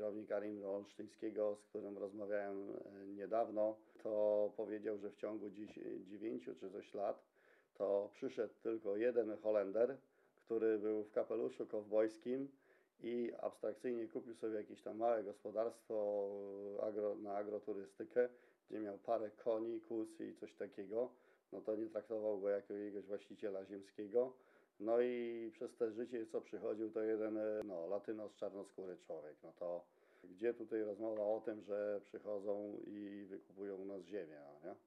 mianownik Arim Olsztyńskiego, z którym rozmawiałem niedawno, to powiedział, że w ciągu 9 czy coś lat to przyszedł tylko jeden Holender, który był w kapeluszu kowbojskim i abstrakcyjnie kupił sobie jakieś tam małe gospodarstwo na agroturystykę, gdzie miał parę koni, kóz i coś takiego. No to nie traktował go jako jakiegoś właściciela ziemskiego. No i przez te życie, co przychodził, to jeden latynos, czarnoskóry człowiek. No to gdzie tutaj rozmowa o tym, że przychodzą i wykupują u nas ziemię, nie?